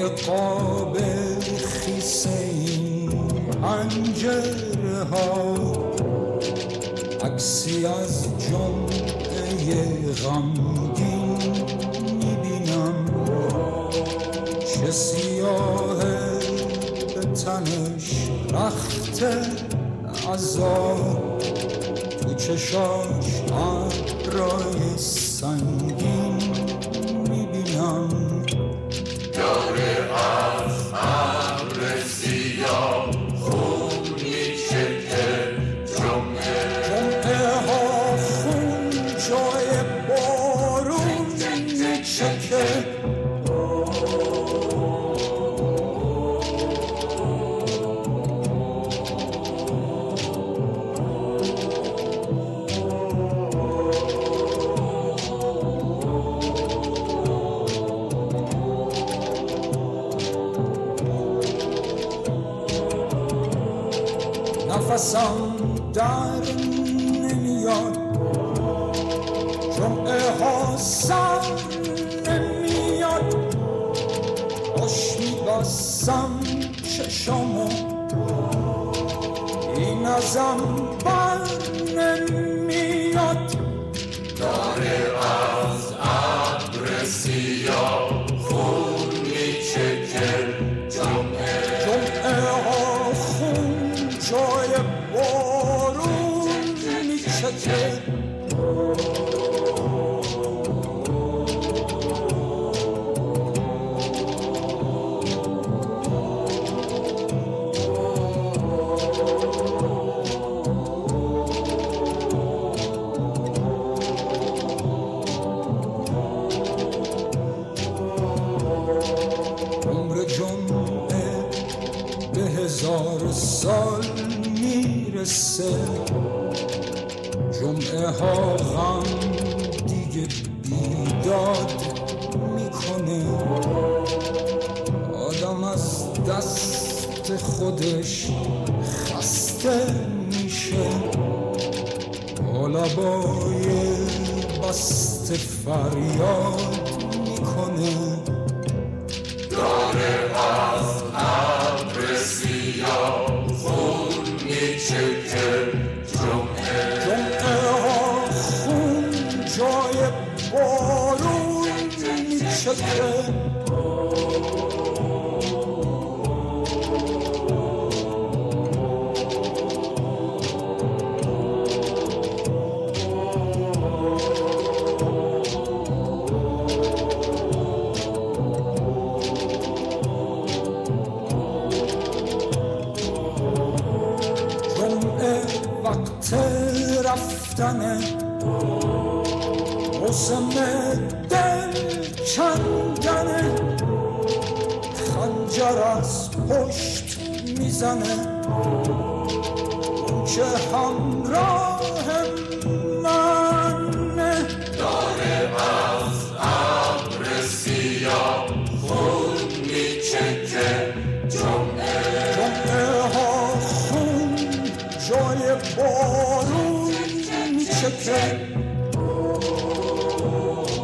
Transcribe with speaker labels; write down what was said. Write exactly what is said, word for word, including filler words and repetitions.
Speaker 1: روی قاب خیس این پنجره ها عکسی از جمعه غمگین میبینم، چه سیاهه به تنش رخت عذاب، تو چشاش ابرای سنگین میبینم.
Speaker 2: داره از ابر سیاه خون میچکه، جمعه
Speaker 1: جمعه ها خون جای بارون میچکه. نفسم در نمیاد، جمعه ها سر نمیاد، خوش میبستم چشامو این ازم بر نمیاد.
Speaker 2: داره از ابر سیاه خون میچکه، جمعه
Speaker 1: جمعه ها خون جای بارون میچکه. عمر جمعه به هزار سال میرسه، جمعه ها غم دیگه بیداد میکنه، آدم از دست خودش خسته میشه، با لبای بسته فریاد میکنه.
Speaker 2: داره از ابر سیاه خون میچکه، جمعه
Speaker 1: جمعه ها خون جای بارون میچکه. وقت رفتنه، موسم دل کندنه، خنجر از پشت میزنه، اون که همراه منه.
Speaker 2: داره از ابر سیاه خون میچکه، جمعه
Speaker 1: جمعه ها خون جای بارون میچکه.